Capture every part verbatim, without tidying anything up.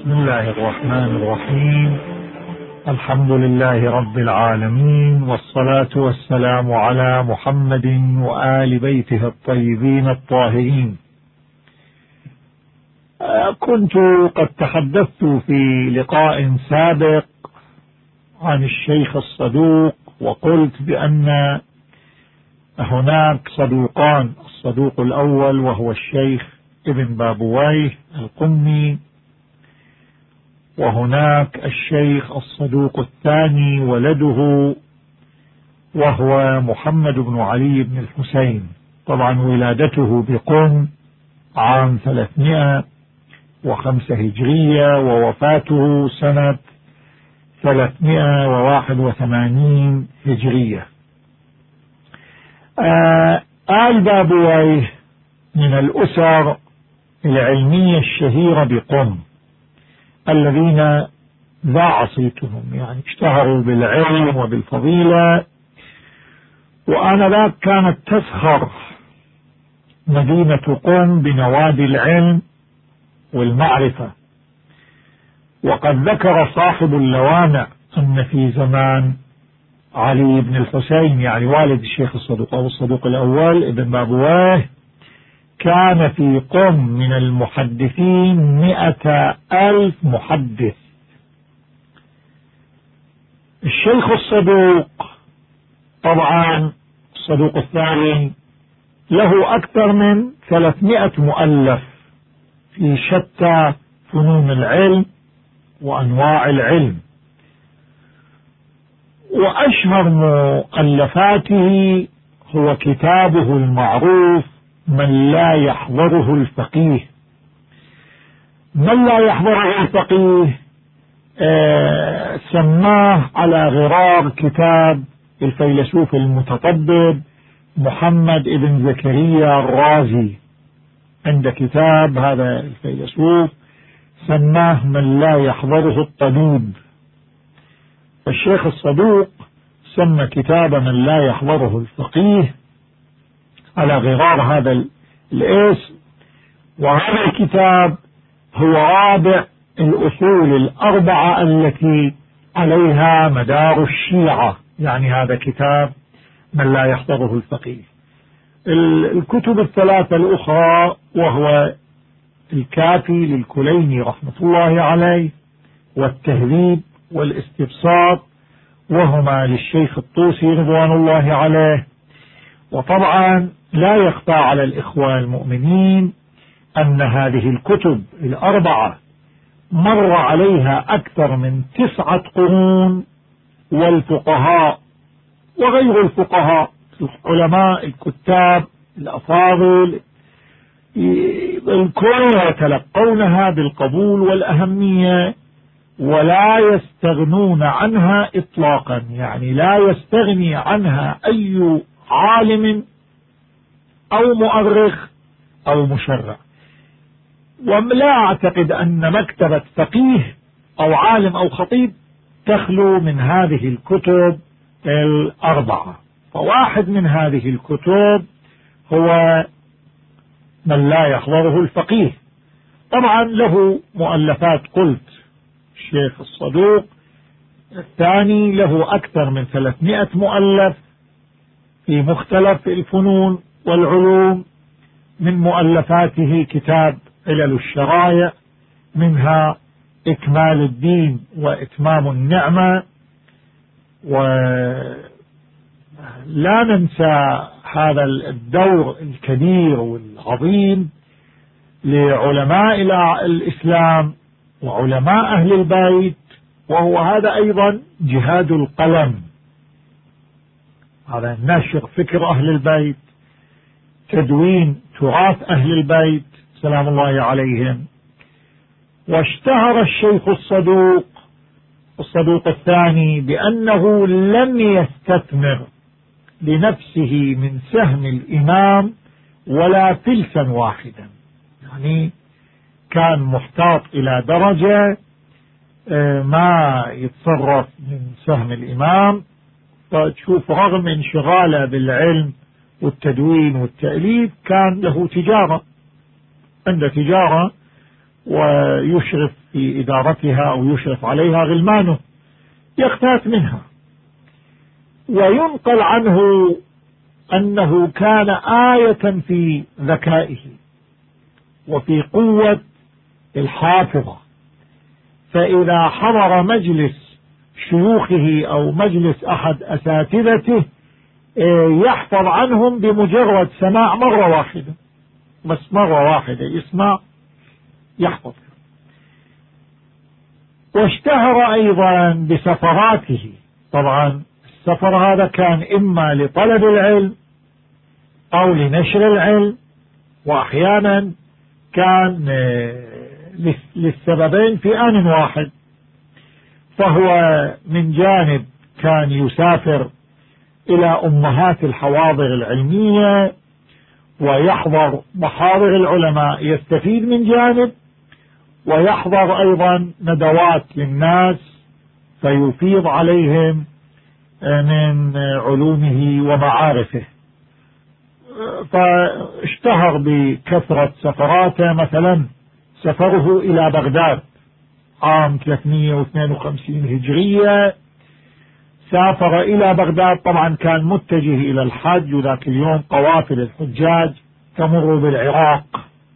بسم الله الرحمن الرحيم. الحمد لله رب العالمين، والصلاة والسلام على محمد وآل بيته الطيبين الطاهرين. كنت قد تحدثت في لقاء سابق عن الشيخ الصدوق، وقلت بأن هناك صدوقان: الصدوق الأول وهو الشيخ ابن بابويه القمي، وهناك الشيخ الصدوق الثاني ولده وهو محمد بن علي بن الحسين. طبعا ولادته بقم عام ثلاثمائة وخمسة هجرية، ووفاته سنة ثلاثمائة وواحد وثمانين هجرية. آل بابويه من الأسر العلمية الشهيرة بقم، الذين ذاع صيتهم، يعني اشتهروا بالعلم وبالفضيلة، وآنذاك كانت تفخر مدينة قم بنوادي العلم والمعرفة. وقد ذكر صاحب اللوامع أن في زمان علي بن الحسين، يعني والد الشيخ الصدوق أو الصدوق الأول ابن بابويه، كان في قم من المحدثين مئة ألف محدث. الشيخ الصدوق طبعا الصدوق الثاني له أكثر من ثلاثمائة مؤلف في شتى فنون العلم وأنواع العلم، وأشهر مؤلفاته هو كتابه المعروف من لا يحضره الفقيه. من لا يحضره الفقيه آه سماه على غرار كتاب الفيلسوف المتطبب محمد ابن زكريا الرازي. عند كتاب هذا الفيلسوف سماه من لا يحضره الطبيب. الشيخ الصدوق سمى كتاب من لا يحضره الفقيه على غرار هذا الاسم. وهذا الكتاب هو رابع الأصول الأربعة التي عليها مدار الشيعة، يعني هذا كتاب من لا يحضره الفقيه. الكتب الثلاثة الأخرى وهو الكافي للكليني رحمة الله عليه، والتهذيب والاستبساط وهما للشيخ الطوسي رضوان الله عليه. وطبعا لا يخفى على الإخوان المؤمنين أن هذه الكتب الأربعة مر عليها أكثر من تسعة قرون، والفقهاء وغير الفقهاء العلماء الكتاب الأفاضل الكل يتلقونها بالقبول والأهمية، ولا يستغنون عنها إطلاقا، يعني لا يستغني عنها أي عالم أو مؤرخ أو مشرع. ولا أعتقد أن مكتبة فقيه أو عالم أو خطيب تخلو من هذه الكتب الأربعة. فواحد من هذه الكتب هو من لا يحضره الفقيه. طبعا له مؤلفات، قلت الشيخ الصدوق الثاني له أكثر من ثلاثمائة مؤلف في مختلف الفنون والعلوم. من مؤلفاته كتاب علل الشرائع، منها إكمال الدين وإتمام النعمة. ولا ننسى هذا الدور الكبير والعظيم لعلماء الإسلام وعلماء أهل البيت، وهو هذا أيضا جهاد القلم، هذا نشر فكر أهل البيت، تدوين تراث أهل البيت سلام الله عليهم. واشتهر الشيخ الصدوق الصدوق الثاني بأنه لم يستثمر لنفسه من سهم الإمام ولا فلسا واحدا، يعني كان محتاط إلى درجة ما يتصرف من سهم الإمام. فتشوف رغم انشغاله بالعلم والتدوين والتأليف كان له تجارة، عنده تجارة ويشرف في إدارتها أو يشرف عليها غلمانه يقتات منها. وينقل عنه أنه كان آية في ذكائه وفي قوة الحافظة، فإذا حضر مجلس شيوخه أو مجلس أحد أساتذته يحفظ عنهم بمجرد سماع مرة واحدة، بس مرة واحدة يسمع يحفظ. واشتهر أيضا بسفراته. طبعا السفر هذا كان إما لطلب العلم أو لنشر العلم، وأحيانا كان للسببين في آن واحد. فهو من جانب كان يسافر إلى أمهات الحواضر العلمية ويحضر محاضر العلماء يستفيد من جانب، ويحضر أيضا ندوات للناس فيفيض عليهم من علومه ومعارفه. فاشتهر بكثرة سفراته، مثلا سفره إلى بغداد عام ثلاثمئة واثنين وخمسين هجرية، سافر إلى بغداد. طبعا كان متجه إلى الحج، وذاك اليوم قوافل الحجاج تمر بالعراق.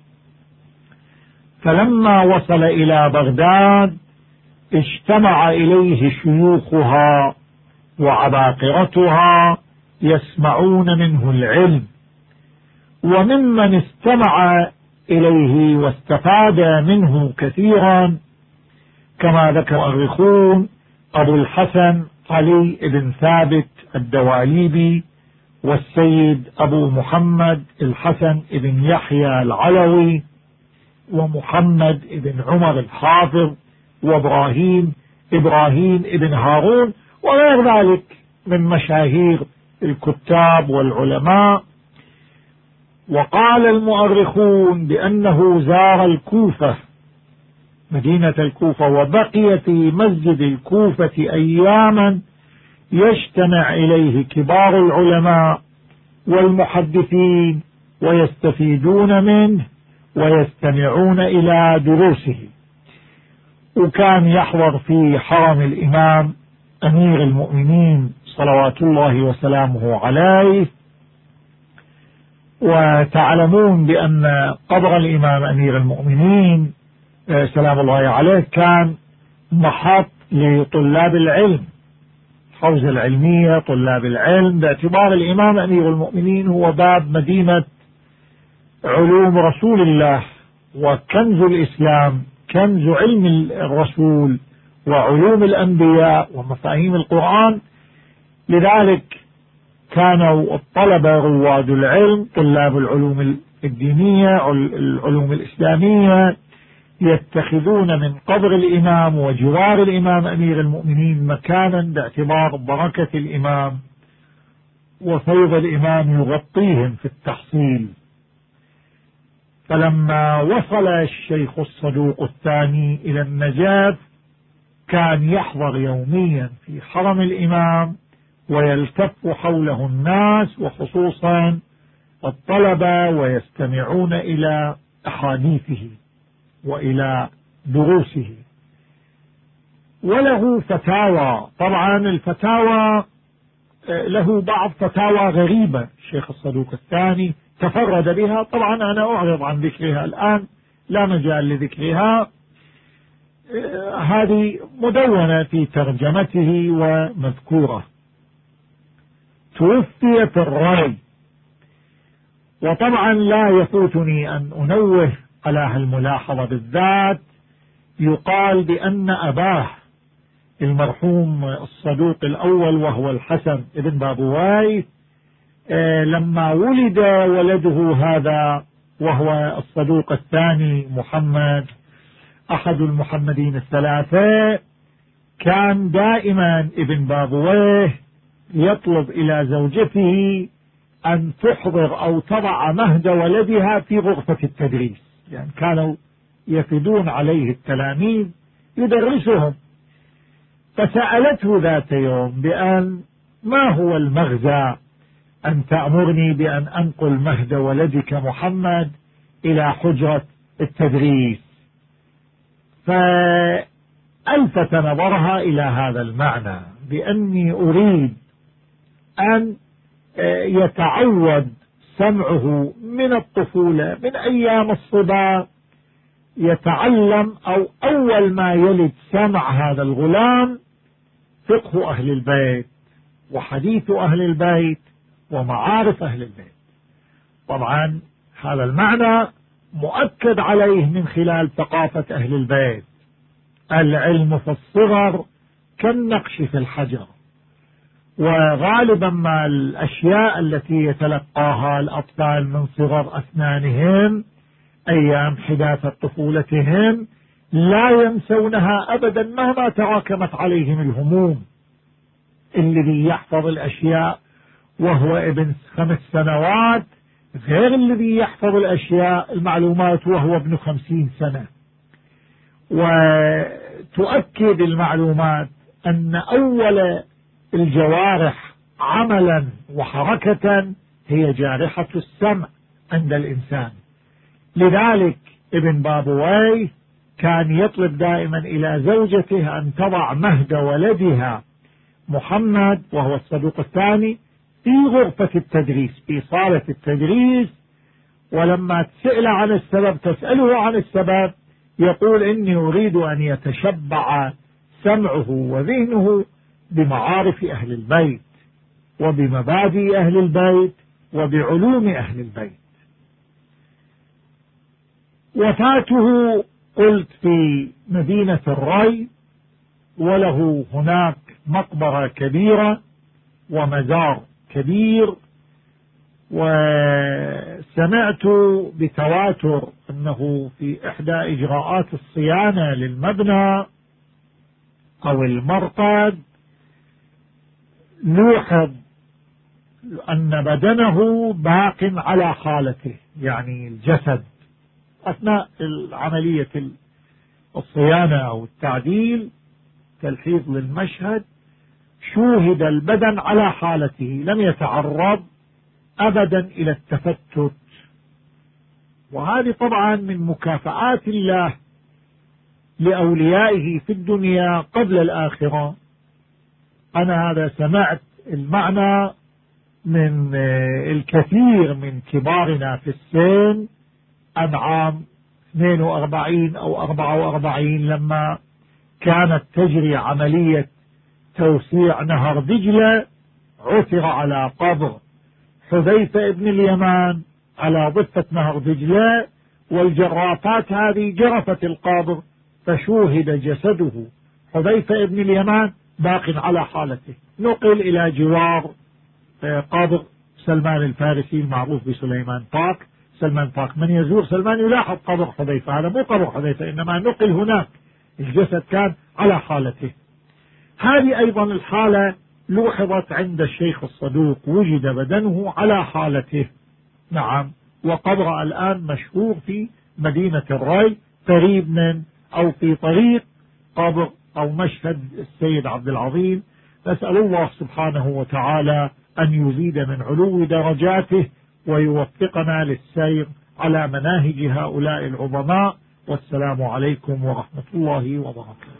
فلما وصل إلى بغداد اجتمع إليه شيوخها وعباقرتها يسمعون منه العلم. وممن استمع إليه واستفاد منه كثيرا كما ذكر المؤرخون أبو الحسن علي بن ثابت الدواليبي، والسيد أبو محمد الحسن بن يحيى العلوي، ومحمد بن عمر الحافظ، وإبراهيم إبراهيم بن هارون، وغير ذلك من مشاهير الكتاب والعلماء. وقال المؤرخون بأنه زار الكوفة، مدينة الكوفة، وبقي في مسجد الكوفة أياما يجتمع إليه كبار العلماء والمحدثين ويستفيدون منه ويستمعون إلى دروسه. وكان يحضر في حرم الإمام أمير المؤمنين صلوات الله وسلامه عليه. وتعلمون بأن قبر الإمام أمير المؤمنين سلام الله عليه كان محط لطلاب العلم، حوزة العلمية، طلاب العلم، باعتبار الإمام أمير المؤمنين هو باب مدينة علوم رسول الله وكنز الإسلام، كنز علم الرسول وعلوم الأنبياء ومفاهيم القرآن. لذلك كانوا الطلبة رواد العلم، طلاب العلوم الدينية، العلوم الإسلامية، يتخذون من قبر الإمام وجوار الإمام أمير المؤمنين مكانا باعتبار بركة الإمام وفيض الإمام يغطيهم في التحصيل. فلما وصل الشيخ الصدوق الثاني إلى النجف كان يحضر يوميا في حرم الإمام ويلتف حوله الناس وخصوصا الطلبة ويستمعون إلى أحاديثه وإلى دروسه. وله فتاوى، طبعا الفتاوى له بعض فتاوى غريبة الشيخ الصدوق الثاني تفرد بها، طبعا أنا أعرض عن ذكرها الآن، لا مجال لذكرها. هذه مدونة في ترجمته ومذكورة. توفي في الري، وطبعا لا يفوتني أن أنوه على هالملاحظة بالذات. يقال بأن أباه المرحوم الصدوق الأول وهو الحسن ابن بابويه لما ولد ولده هذا وهو الصدوق الثاني محمد أحد المحمدين الثلاثة، كان دائما ابن بابويه يطلب إلى زوجته أن تحضر أو تضع مهد ولدها في غرفة التدريس، يعني كانوا يفدون عليه التلاميذ يدرسهم. فسألته ذات يوم بأن ما هو المغزى أن تأمرني بأن أنقل مهد ولدك محمد إلى حجرة التدريس؟ فألفت نظرها إلى هذا المعنى بأني أريد أن يتعود سمعه من الطفولة، من أيام الصبا يتعلم، أو أول ما يلد سمع هذا الغلام فقه أهل البيت وحديث أهل البيت ومعارف أهل البيت. طبعا هذا المعنى مؤكد عليه من خلال ثقافة أهل البيت. العلم في الصغر كالنقش في الحجر، وغالبا ما الأشياء التي يتلقاها الأطفال من صغر أسنانهم أيام حداثة طفولتهم لا ينسونها أبدا مهما تراكمت عليهم الهموم. الذي يحفظ الأشياء وهو ابن خمس سنوات غير الذي يحفظ الأشياء المعلومات وهو ابن خمسين سنة. وتؤكد المعلومات أن أول الجوارح عملا وحركة هي جارحة السمع عند الإنسان. لذلك ابن بابويه كان يطلب دائما إلى زوجته أن تضع مهد ولدها محمد وهو الصدوق الثاني في غرفة التدريس في صالة التدريس، ولما تسأل عن السبب تسأله عن السبب يقول إني أريد أن يتشبع سمعه وذهنه بمعارف أهل البيت وبمبادئ أهل البيت وبعلوم أهل البيت. وفاته قلت في مدينة الري، وله هناك مقبرة كبيرة ومزار كبير. وسمعت بتواتر أنه في إحدى إجراءات الصيانة للمبنى أو المرقد لوحظ أن بدنه باق على حالته، يعني الجسد أثناء عملية الصيانة أو التعديل تلحيظ للمشهد شوهد البدن على حالته، لم يتعرض أبدا إلى التفتت. وهذه طبعا من مكافآت الله لأوليائه في الدنيا قبل الآخرة. أنا هذا سمعت المعنى من الكثير من كبارنا في السن عن عام اثنين وأربعين أو أربعة وأربعين لما كانت تجري عملية توسيع نهر دجلة، عثر على قبر حذيفة ابن اليمان على ضفة نهر دجلة، والجرافات هذه جرفت القبر فشوهد جسده حذيفة ابن اليمان باق على حالته. نقل إلى جوار قبر سلمان الفارسي المعروف بسليمان باك. سلمان باك من يزور سلمان يلاحظ قبر حذيفة، هذا مو قبر حذيفة إنما نقل هناك، الجسد كان على حالته. هذه أيضا الحالة لوحظت عند الشيخ الصدوق، وجد بدنه على حالته. نعم. وقبر الآن مشهور في مدينة الري قريب من أو في طريق قبر أو مشهد السيد عبد العظيم. نسأل الله سبحانه وتعالى أن يزيد من علو درجاته ويوفقنا للسير على مناهج هؤلاء العظماء. والسلام عليكم ورحمة الله وبركاته.